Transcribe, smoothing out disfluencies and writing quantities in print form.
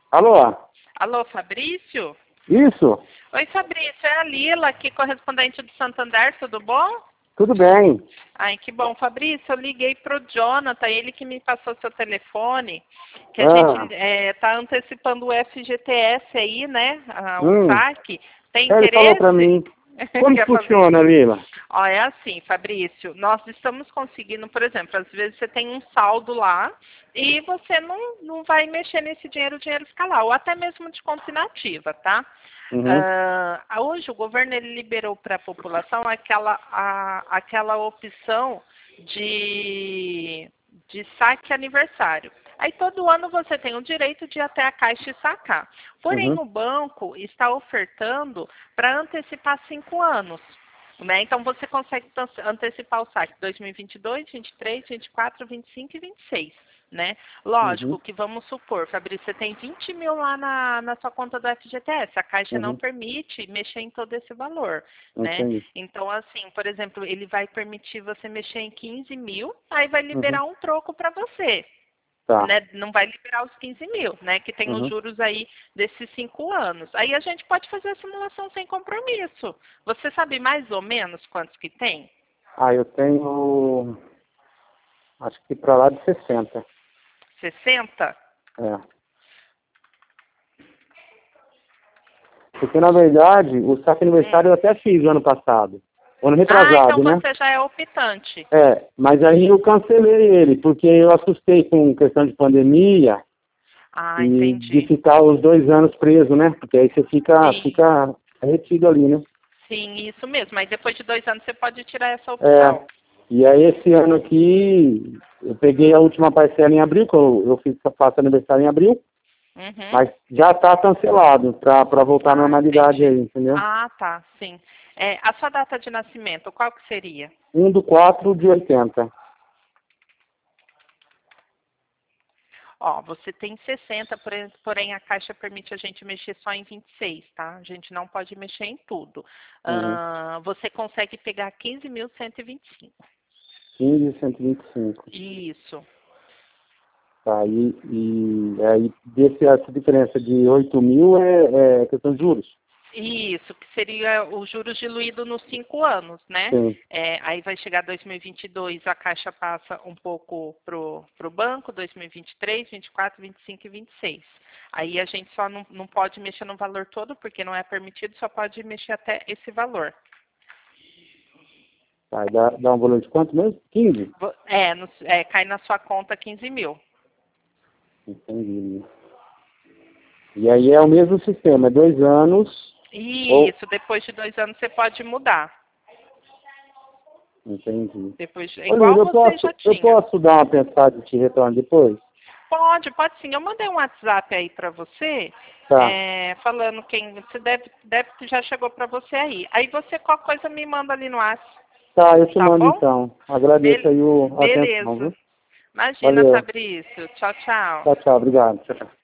Alô? Alô, Fabrício? Isso? Oi, Fabrício, é a Lila, aqui, correspondente do Santander, tudo bom? Tudo bem. Ai, que bom. Fabrício, eu liguei pro Jonathan, ele que me passou seu telefone, que a Ah, gente tá antecipando o FGTS aí, né? O hum. saque. Tem Ele falou pra interesse? mim. Como Quer fazer? funciona, Lila? Ó, é assim, Fabrício, nós estamos conseguindo, por exemplo, às vezes você tem um saldo lá e você não vai mexer nesse dinheiro, o dinheiro fica lá, ou até mesmo de conta inativa, tá? Uhum. Hoje o governo ele liberou para a população aquela opção de saque aniversário. Aí todo ano você tem o direito de ir até a Caixa e sacar. Porém, Uhum. o banco está ofertando para antecipar 5 anos. Né? Então você consegue antecipar o saque 2022, 23, 24, 25 e 26. Né? Uhum. Lógico que vamos supor, Fabrício, você tem 20 mil lá na sua conta do FGTS, a Caixa não Uhum. permite mexer em todo esse valor, né? Entendi. Então, assim, por exemplo, ele vai permitir você mexer em 15 mil, aí vai Uhum. liberar um troco para você, Tá. né? Não vai liberar os 15 mil, né? Que tem os Uhum. juros aí desses 5 anos. Aí a gente pode fazer a simulação sem compromisso. Você sabe mais ou menos quantos que tem? Ah, eu tenho, acho que pra lá de 60. 60? É. Porque, na verdade, o saque aniversário eu até fiz ano passado. Ano Ah, então retrasado, né? você já é optante. É, mas aí eu cancelei ele, porque eu assustei com questão de pandemia Ah, e de entendi. ficar os 2 anos preso, né? Porque aí você Sim, fica retido ali, né? sim, isso mesmo. Aí depois de 2 anos você pode tirar essa É, opção. e aí esse ano aqui, eu peguei a última parcela em abril, que eu fiz faço aniversário em abril, Uhum. mas já está cancelado para voltar à Ah, normalidade entendi. aí, entendeu? Ah, tá, sim. A sua data de nascimento, qual que seria? 1/4/80. Ó, você tem 60, porém a Caixa permite a gente mexer só em 26, tá? A gente não pode mexer em tudo. Uhum. Você consegue pegar 15.125. 15.125. Isso. Tá, e aí essa diferença de 8 mil é questão de juros. Isso, que seria os juros diluídos nos 5 anos, né? Sim. Aí vai chegar 2022, a Caixa passa um pouco pro banco, 2023, 24, 25 e 26. Aí a gente só não pode mexer no valor todo, porque não é permitido, só pode mexer até esse valor. Tá, e dá um valor de quanto mesmo? 15? Cai na sua conta 15 mil. Entendi. E aí é o mesmo sistema, é 2 anos, ou... Isso, depois de 2 anos você pode mudar. Entendi. Ô, Igual Lívia, você já eu tinha. posso dar uma pensada e te retorno depois? Pode sim. Eu mandei um WhatsApp aí para você, Tá. falando quem você deve que já chegou para você aí. Aí você qualquer coisa me manda ali no WhatsApp, Tá, eu te tá mando bom? então. Agradeço aí a atenção, Beleza. viu? Imagina, Valeu. Fabrício. Tchau, tchau. Tchau, tchau. Obrigado. Tchau, tchau.